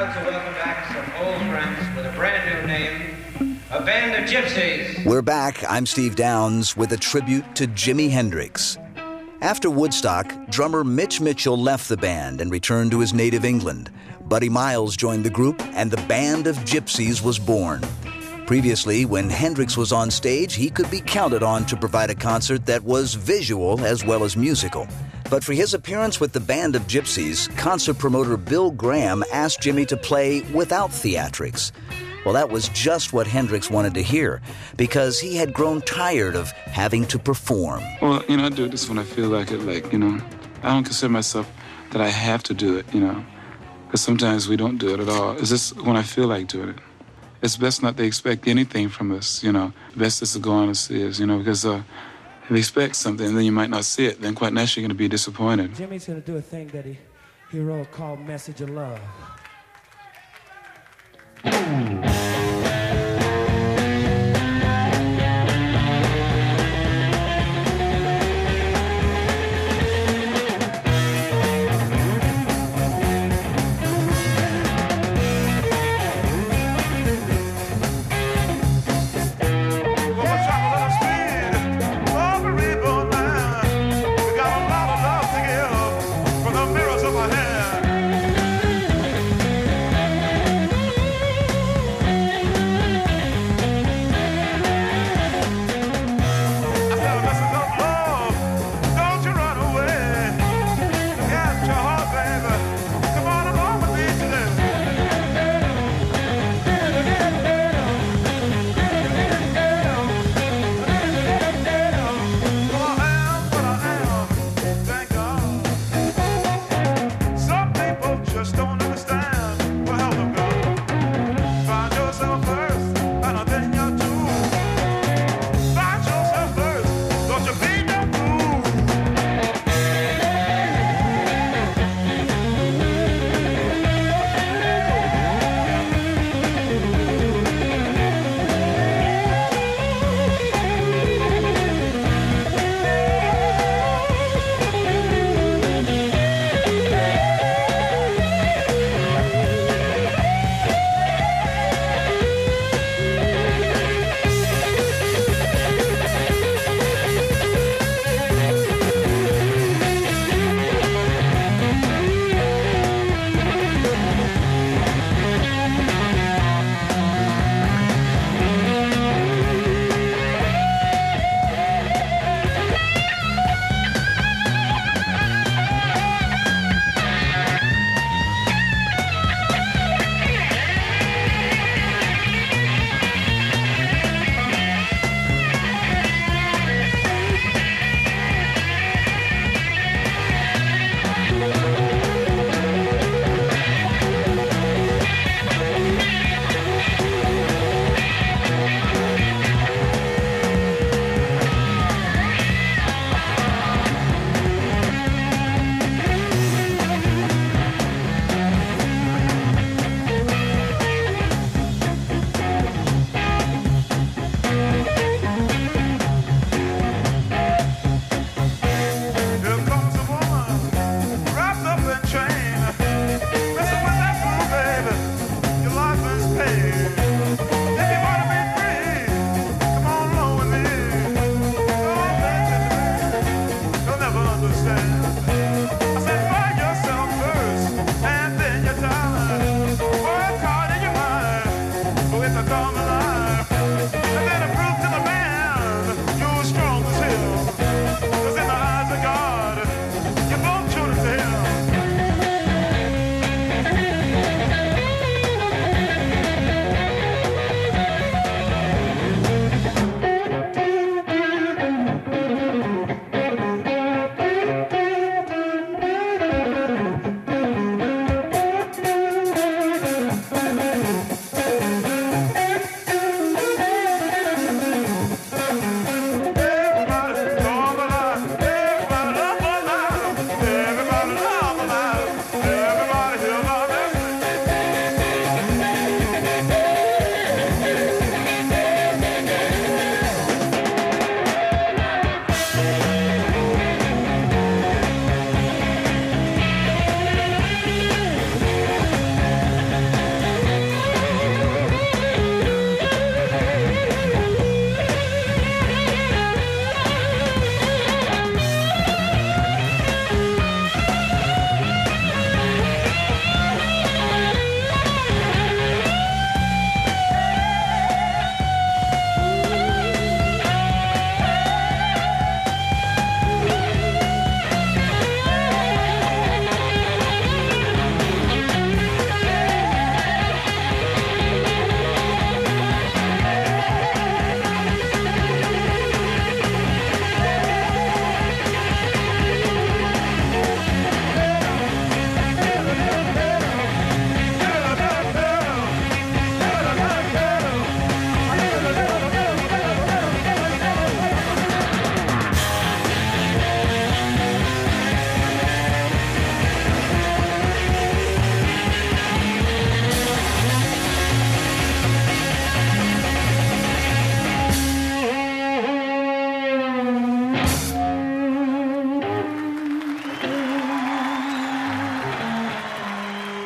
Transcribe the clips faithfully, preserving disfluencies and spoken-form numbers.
proud to welcome back some old friends with a brand new name, a band of gypsies. We're back. I'm Steve Downs with a tribute to Jimi Hendrix. After Woodstock, drummer Mitch Mitchell left the band and returned to his native England. Buddy Miles joined the group, and the Band of Gypsies was born. Previously, when Hendrix was on stage, he could be counted on to provide a concert that was visual as well as musical. But for his appearance with the Band of Gypsies, concert promoter Bill Graham asked Jimmy to play without theatrics. Well, that was just what Hendrix wanted to hear, because he had grown tired of having to perform. Well, you know, I do this when I feel like it, like, you know, I don't consider myself that I have to do it, you know, because sometimes we don't do it at all. It's just when I feel like doing it. It's best not to expect anything from us, you know. Best is to go on and see us, you know, because uh, if you expect something and then you might not see it, then quite naturally you're going to be disappointed. Jimmy's going to do a thing that he, he wrote called Message of Love.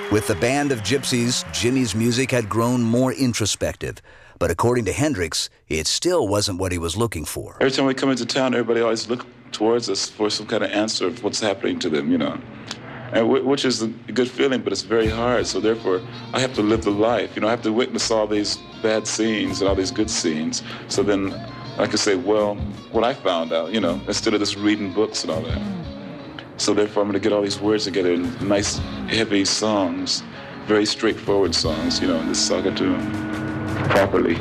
With the Band of Gypsys, Jimmy's music had grown more introspective. But according to Hendrix, it still wasn't what he was looking for. Every time we come into town, everybody always look towards us for some kind of answer of what's happening to them, you know. And w- which is a good feeling, but it's very hard. So therefore, I have to live the life. You know, I have to witness all these bad scenes and all these good scenes. So then I can say, well, what I found out, you know, instead of just reading books and all that. So therefore, I'm going to get all these words together in nice, heavy songs, very straightforward songs, you know, and this is how I can do them properly.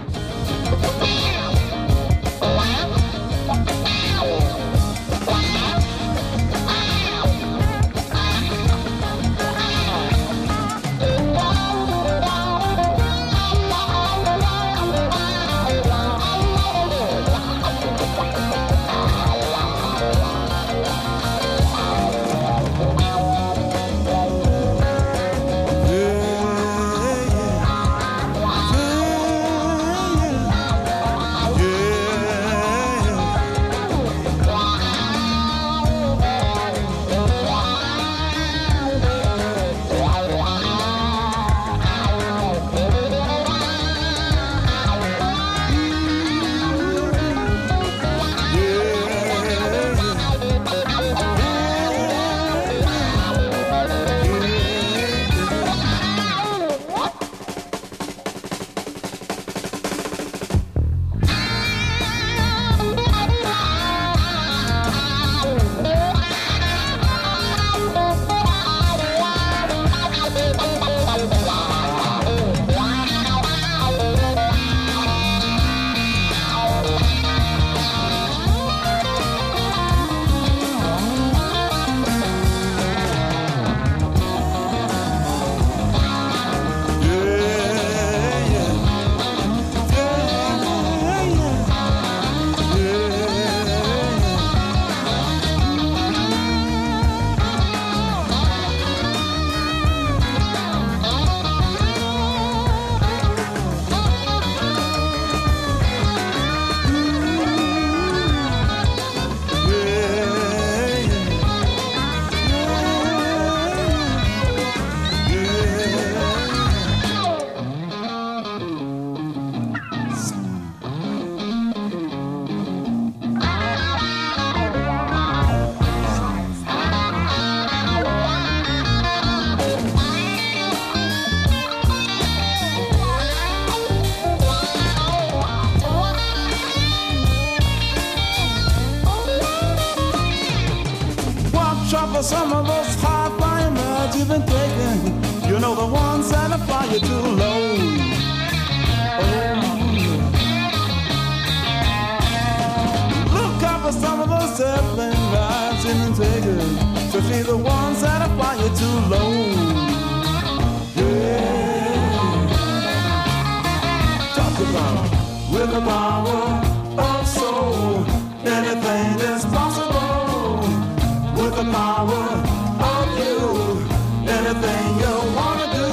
Some of those high-flying rides you've been taking, you know the ones that fly you too low. Oh. Look out for some of those airplane rides you've been taking, especially the ones that fly you too low. Yeah. Talk about with the power of soul, anything is possible. With the power of you, anything you wanna do.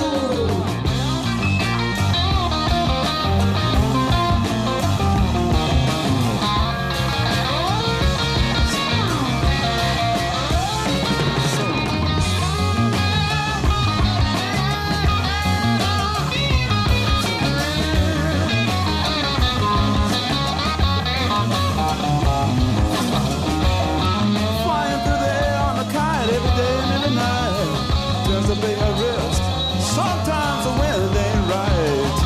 Sometimes the wind ain't right.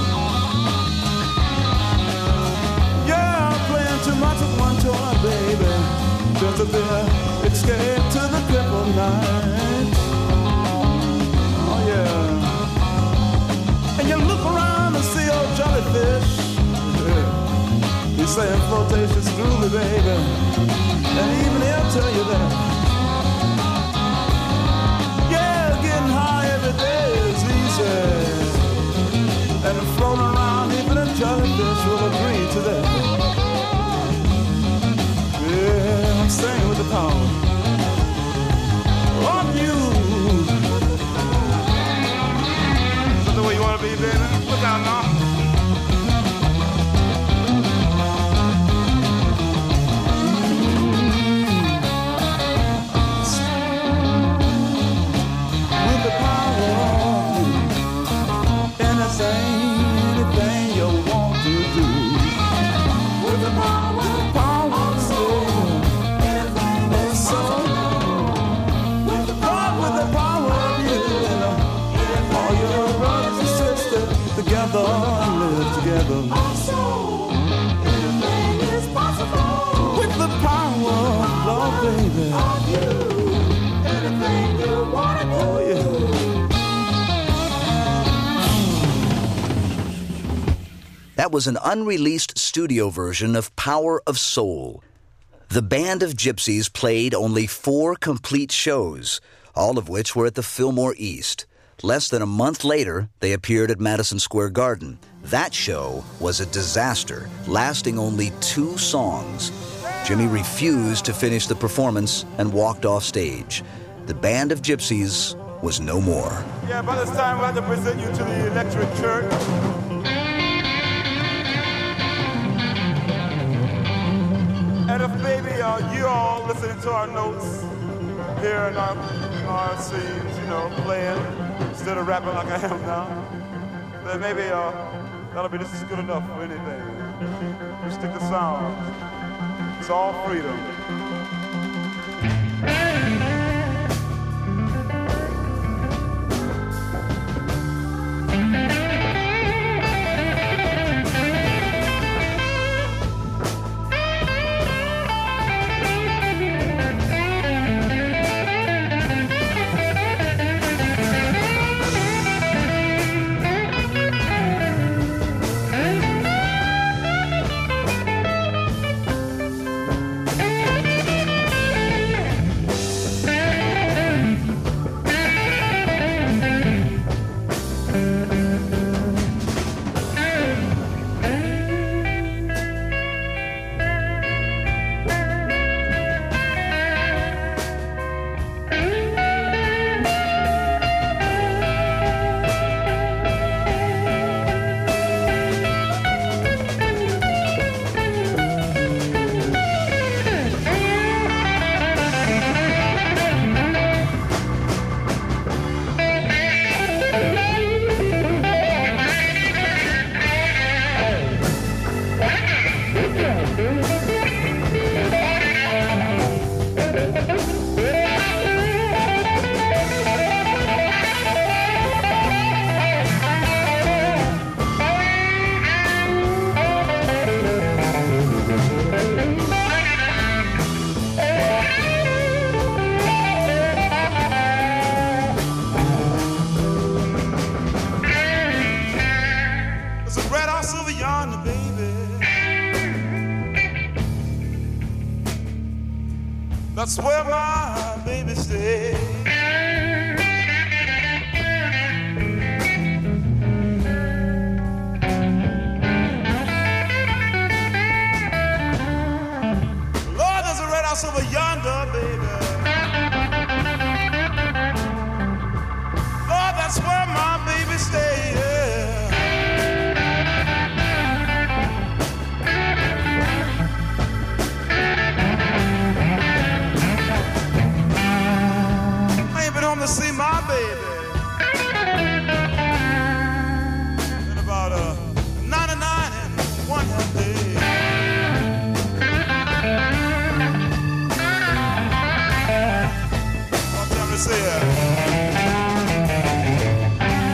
Yeah, I'm playing too much with one toy, baby. Just a bit escape to the crippled night. Oh yeah. And you look around and see old jellyfish. Yeah. He's saying flotation's groovy, baby. And even he'll tell you that. Yeah, getting high every day is easy. And floating around, even a jellyfish will agree to that. Yeah, I'm staying with the power of you. Is that the way you want to be, baby? Look out now. together, live together. Also, anything is possible with the power of love, baby. Of you, anything you wanna do. Oh, yeah. That was an unreleased studio version of Power of Soul. The Band of Gypsys played only four complete shows, all of which were at the Fillmore East. Less than a month later, they appeared at Madison Square Garden. That show was a disaster, lasting only two songs. Jimmy refused to finish the performance and walked off stage. The Band of Gypsys was no more. Yeah, by this time, we'll have to present you to the Electric Church. And if maybe uh, you all listening to our notes here in our, our scenes, you know, playing instead of rapping like I am now, then maybe uh, that'll be just as good enough for anything. We stick to sound. It's all freedom. That's where my baby stays. Lord, there's a red house over yonder, baby. Lord, that's where my baby stays. To see my baby in about a ninety-nine and one half day. One time to say it.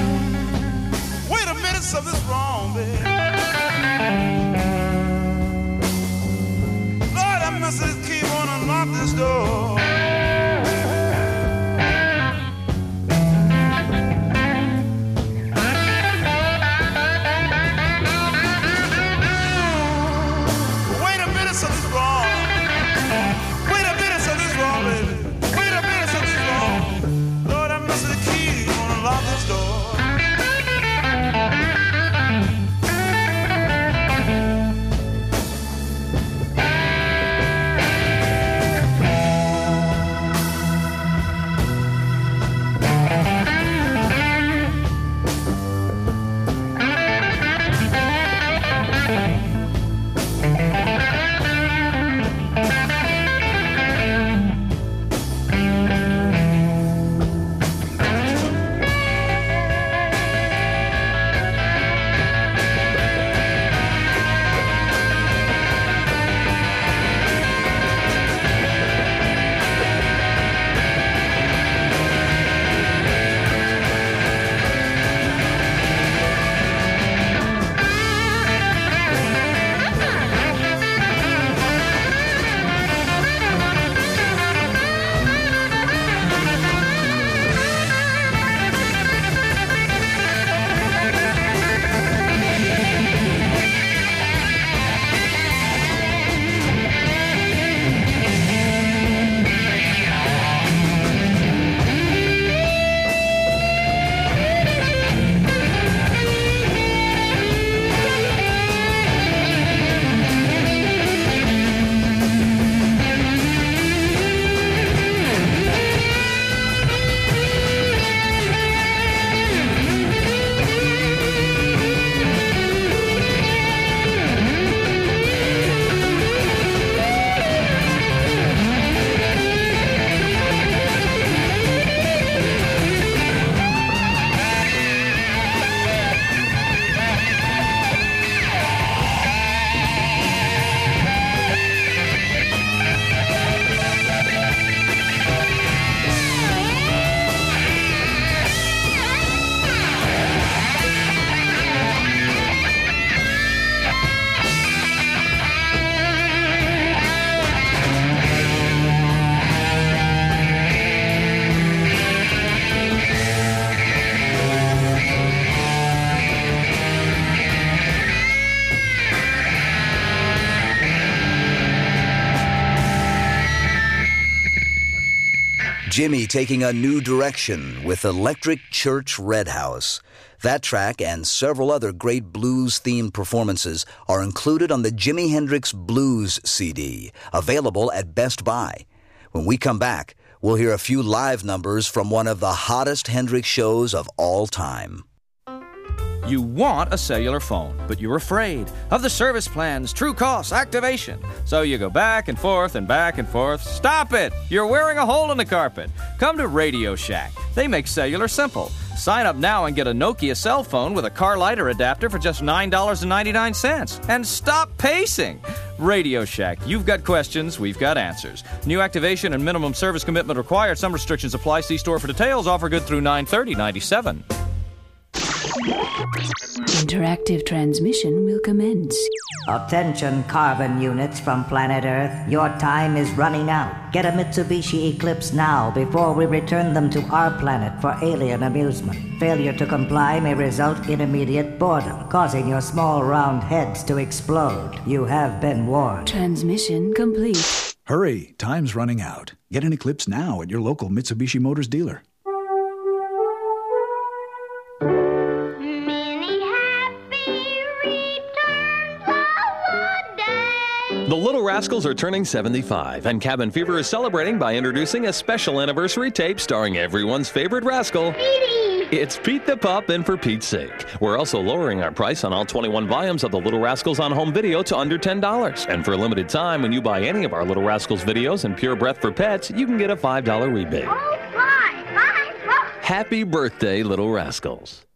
Jimmy taking a new direction with Electric Church Red House. That track and several other great blues-themed performances are included on the Jimi Hendrix Blues C D, available at Best Buy. When we come back, we'll hear a few live numbers from one of the hottest Hendrix shows of all time. You want a cellular phone, but you're afraid of the service plans, true costs, activation. So you go back and forth and back and forth. Stop it! You're wearing a hole in the carpet. Come to Radio Shack. They make cellular simple. Sign up now and get a Nokia cell phone with a car lighter adapter for just nine dollars and ninety-nine cents. And stop pacing! Radio Shack. You've got questions, we've got answers. New activation and minimum service commitment required. Some restrictions apply. See store for details. Offer good through nine thirty ninety-seven. Interactive transmission will commence. Attention carbon units from planet Earth. Your time is running out. Get a Mitsubishi Eclipse now before we return them to our planet for alien amusement. Failure to comply may result in immediate boredom, causing your small round heads to explode. You have been warned. Transmission complete. Hurry, time's running out. Get an Eclipse now at your local Mitsubishi Motors dealer. The Little Rascals are turning seventy-five, and Cabin Fever is celebrating by introducing a special anniversary tape starring everyone's favorite rascal. Petey! It's Pete the Pup, and for Pete's sake. We're also lowering our price on all twenty-one volumes of The Little Rascals on home video to under ten dollars. And for a limited time, when you buy any of our Little Rascals videos and Pure Breath for Pets, you can get a five dollar rebate. Oh, my! Five bucks! Happy birthday, Little Rascals.